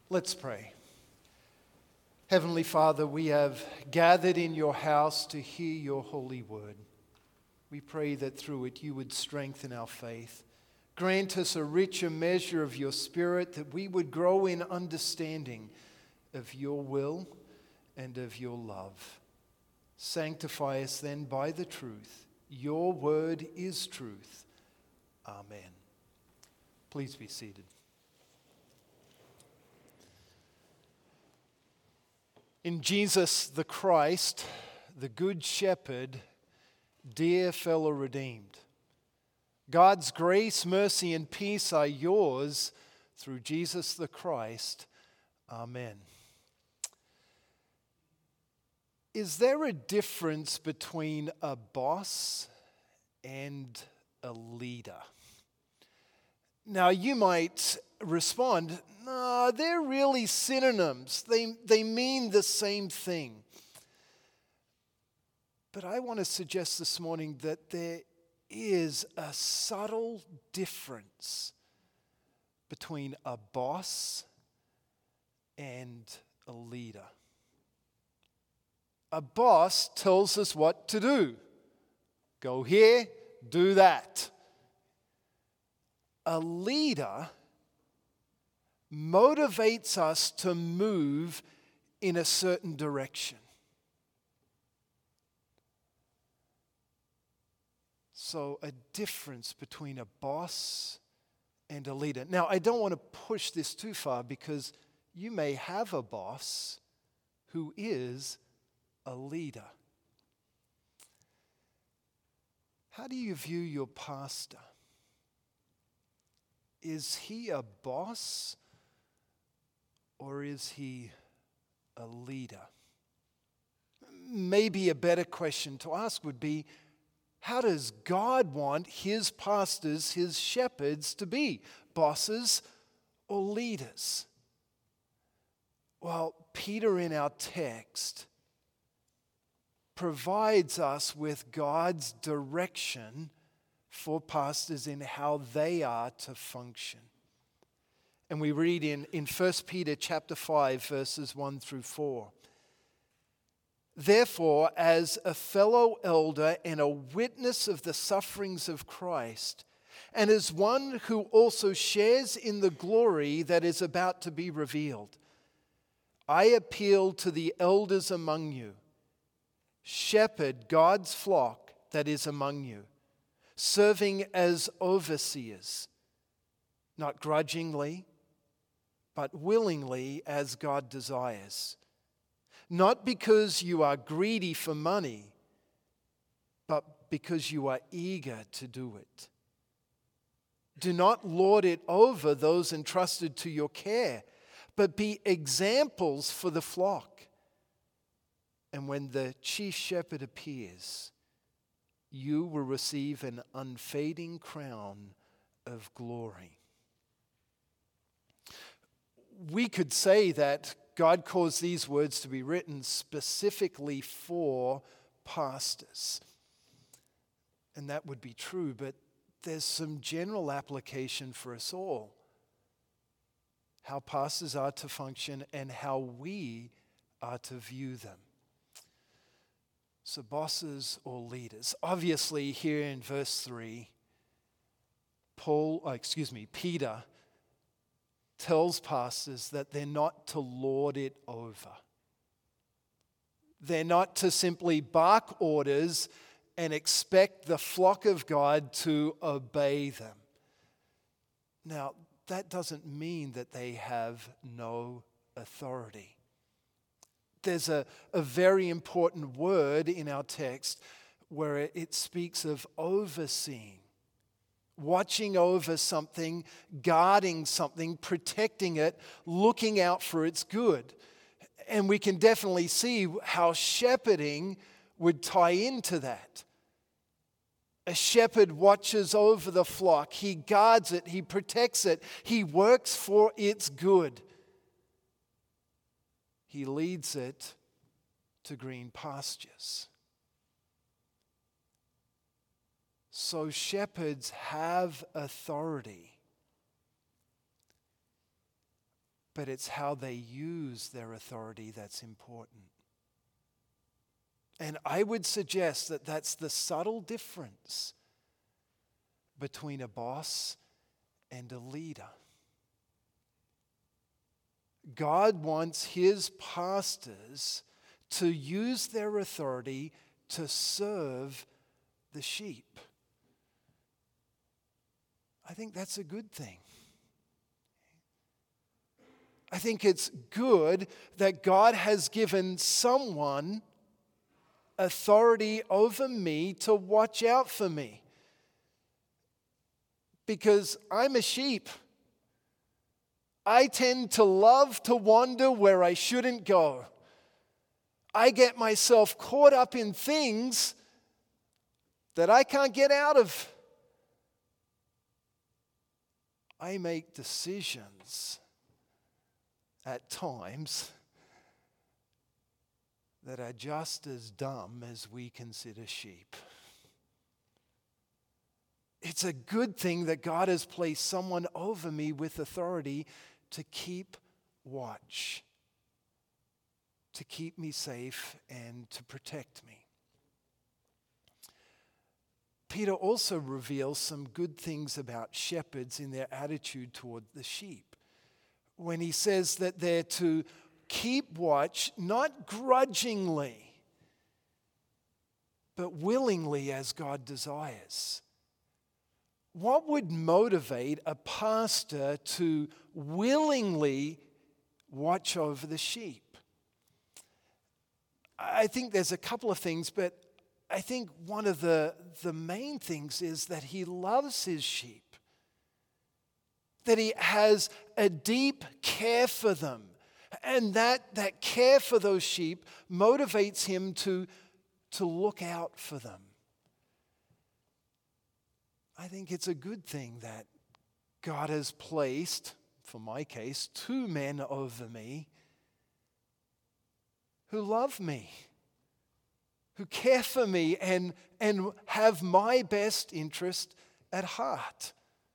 Let's pray. Heavenly Father, we have gathered in your house to hear your holy word. We pray that through it you would strengthen our faith. Grant us a richer measure of your Spirit, that we would grow in understanding of your will and of your love. Sanctify us then by the truth. Your word is truth. Amen. Please be seated. In Jesus the Christ, the Good Shepherd, dear fellow redeemed, God's grace, mercy, and peace are yours through Jesus the Christ. Amen. Is there a difference between a boss and a leader? Now, you might respond, no, they're really synonyms. They mean the same thing. But I want to suggest this morning that there is a subtle difference between a boss and a leader. A boss tells us what to do. Go here, do that. A leader motivates us to move in a certain direction. So, a difference between a boss and a leader. Now, I don't want to push this too far because you may have a boss who is a leader. How do you view your pastor? Is he a boss or is he a leader? Maybe a better question to ask would be, how does God want his pastors, his shepherds to be? Bosses or leaders? Well, Peter in our text provides us with God's direction for pastors in how they are to function. And we read in 1 Peter chapter 5, verses 1 through 4. Therefore, as a fellow elder and a witness of the sufferings of Christ, and as one who also shares in the glory that is about to be revealed, I appeal to the elders among you. Shepherd God's flock that is among you, serving as overseers, not grudgingly, but willingly as God desires. Not because you are greedy for money, but because you are eager to do it. Do not lord it over those entrusted to your care, but be examples for the flock. And when the chief shepherd appears, you will receive an unfading crown of glory. We could say that God caused these words to be written specifically for pastors. And that would be true, but there's some general application for us all. How pastors are to function and how we are to view them. So bosses or leaders. Obviously, here in verse 3, Peter tells pastors that they're not to lord it over. They're not to simply bark orders and expect the flock of God to obey them. Now, that doesn't mean that they have no authority. There's a very important word in our text where it speaks of overseeing. Watching over something, guarding something, protecting it, looking out for its good. And we can definitely see how shepherding would tie into that. A shepherd watches over the flock. He guards it. He protects it. He works for its good. He leads it to green pastures. So shepherds have authority. but it's how they use their authority that's important. And I would suggest that that's the subtle difference between a boss and a leader. God wants his pastors to use their authority to serve the sheep. I think that's a good thing. I think it's good that God has given someone authority over me to watch out for me. Because I'm a sheep. I tend to love to wander where I shouldn't go. I get myself caught up in things that I can't get out of. I make decisions at times that are just as dumb as we consider sheep. It's a good thing that God has placed someone over me with authority to keep watch, to keep me safe and to protect me. Peter also reveals some good things about shepherds in their attitude toward the sheep, when he says that they're to keep watch, not grudgingly, but willingly as God desires. What would motivate a pastor to willingly watch over the sheep? I think there's a couple of things, but I think one of the main things is that he loves his sheep, that he has a deep care for them, and that care for those sheep motivates him to look out for them. I think it's a good thing that God has placed, for my case, 2 men over me who love me, who care for me and have my best interest at heart.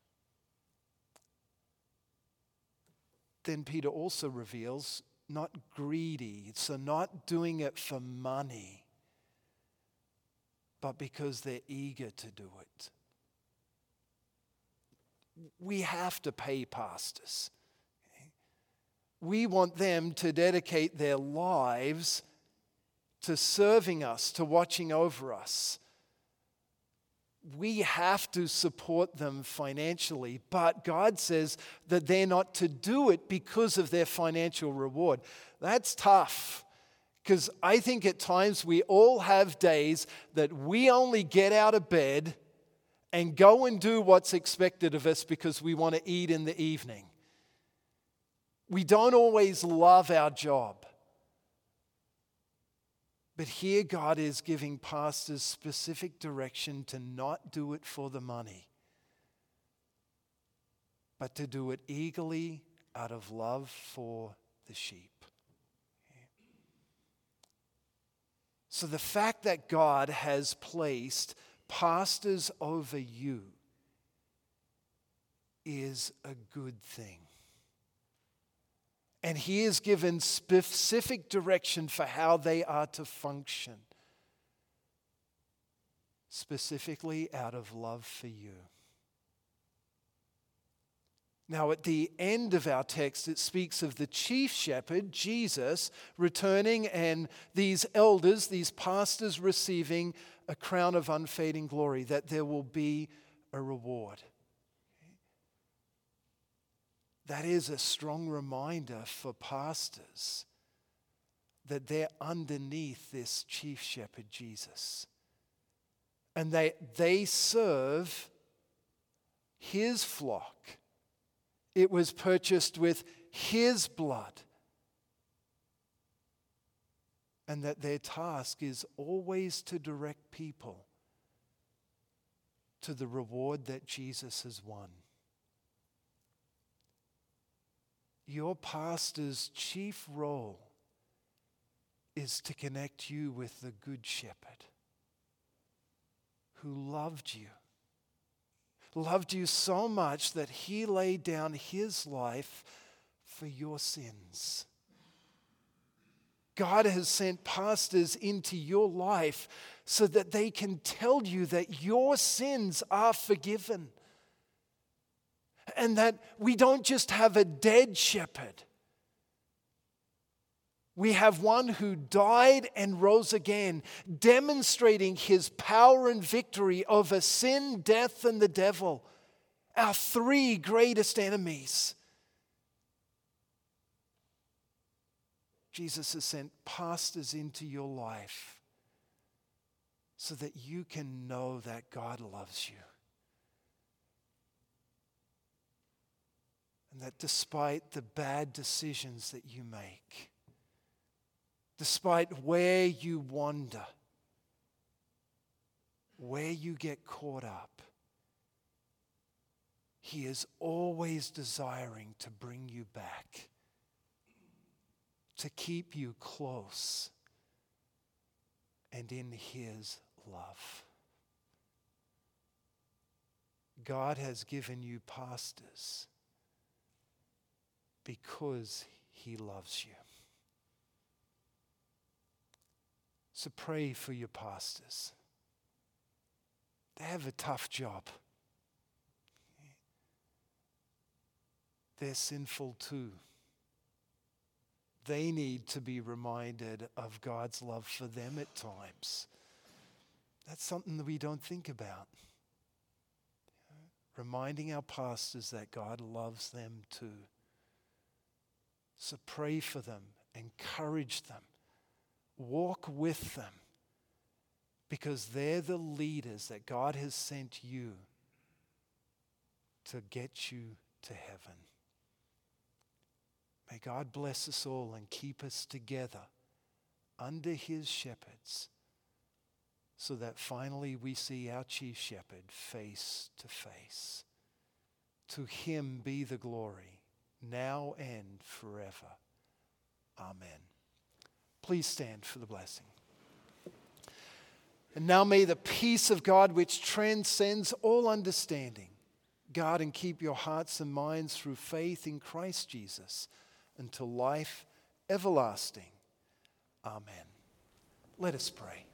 Then Peter also reveals not greedy, so not doing it for money, but because they're eager to do it. We have to pay pastors. We want them to dedicate their lives to serving us, to watching over us. We have to support them financially, but God says that they're not to do it because of their financial reward. That's tough, because I think at times we all have days that we only get out of bed and go and do what's expected of us because we want to eat in the evening. We don't always love our job. But here God is giving pastors specific direction to not do it for the money, but to do it eagerly out of love for the sheep. So the fact that God has placed pastors over you is a good thing. And he has given specific direction for how they are to function, specifically out of love for you. Now, at the end of our text, it speaks of the chief shepherd, Jesus, returning, and these elders, these pastors, receiving a crown of unfading glory, that there will be a reward. That is a strong reminder for pastors that they're underneath this chief shepherd, Jesus. And they serve his flock. It was purchased with his blood. And that their task is always to direct people to the reward that Jesus has won. Your pastor's chief role is to connect you with the Good Shepherd who loved you so much that he laid down his life for your sins. God has sent pastors into your life so that they can tell you that your sins are forgiven. And that we don't just have a dead shepherd. We have one who died and rose again, demonstrating his power and victory over sin, death, and the devil, our three greatest enemies. Jesus has sent pastors into your life so that you can know that God loves you. And that despite the bad decisions that you make, despite where you wander, where you get caught up, He is always desiring to bring you back, to keep you close and in His love. God has given you pastors because He loves you. So pray for your pastors. They have a tough job. They're sinful too. They need to be reminded of God's love for them at times. That's something that we don't think about. Reminding our pastors that God loves them too. So pray for them, encourage them, walk with them, because they're the leaders that God has sent you to get you to heaven. May God bless us all and keep us together under His shepherds, so that finally we see our chief shepherd face to face. To Him be the glory, now and forever. Amen. Please stand for the blessing. And now may the peace of God, which transcends all understanding, guard and keep your hearts and minds through faith in Christ Jesus until life everlasting. Amen. Let us pray.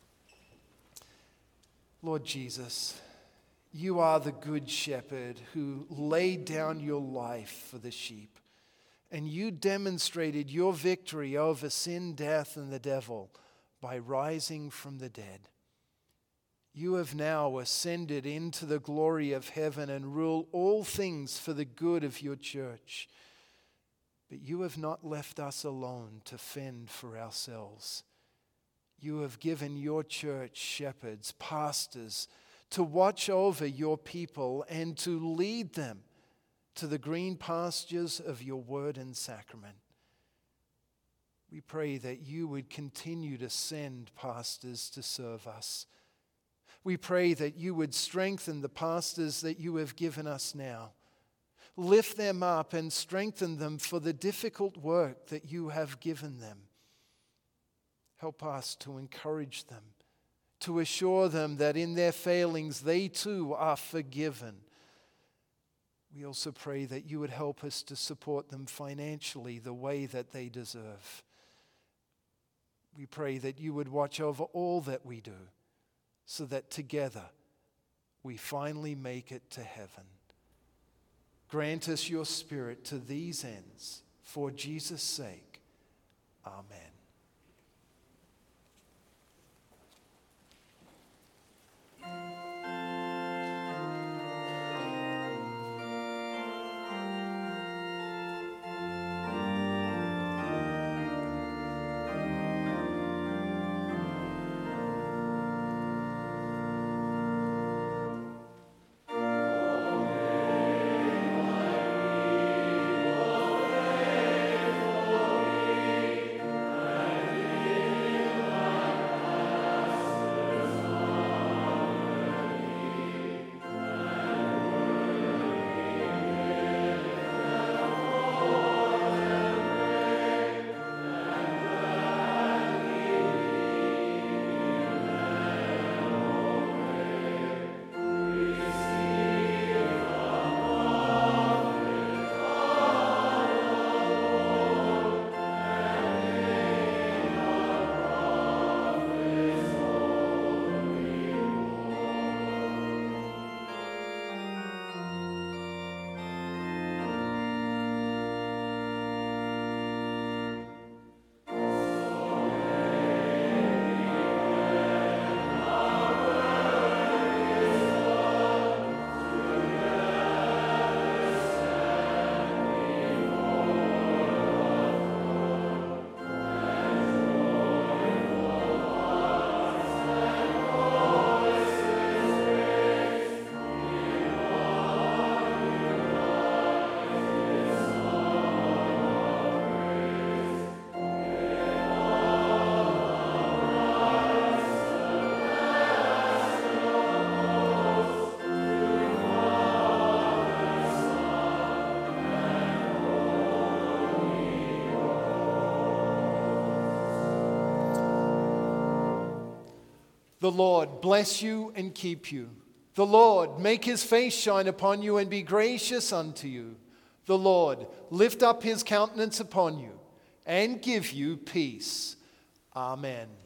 Lord Jesus, you are the good shepherd who laid down your life for the sheep, and you demonstrated your victory over sin, death, and the devil by rising from the dead. You have now ascended into the glory of heaven and rule all things for the good of your church. But you have not left us alone to fend for ourselves. You have given your church shepherds, pastors, to watch over your people and to lead them to the green pastures of your word and sacrament. We pray that you would continue to send pastors to serve us. We pray that you would strengthen the pastors that you have given us now. Lift them up and strengthen them for the difficult work that you have given them. Help us to encourage them, to assure them that in their failings they too are forgiven. We also pray that you would help us to support them financially the way that they deserve. We pray that you would watch over all that we do, so that together we finally make it to heaven. Grant us your Spirit to these ends, for Jesus' sake. Amen. The Lord bless you and keep you. The Lord make his face shine upon you and be gracious unto you. The Lord lift up his countenance upon you and give you peace. Amen.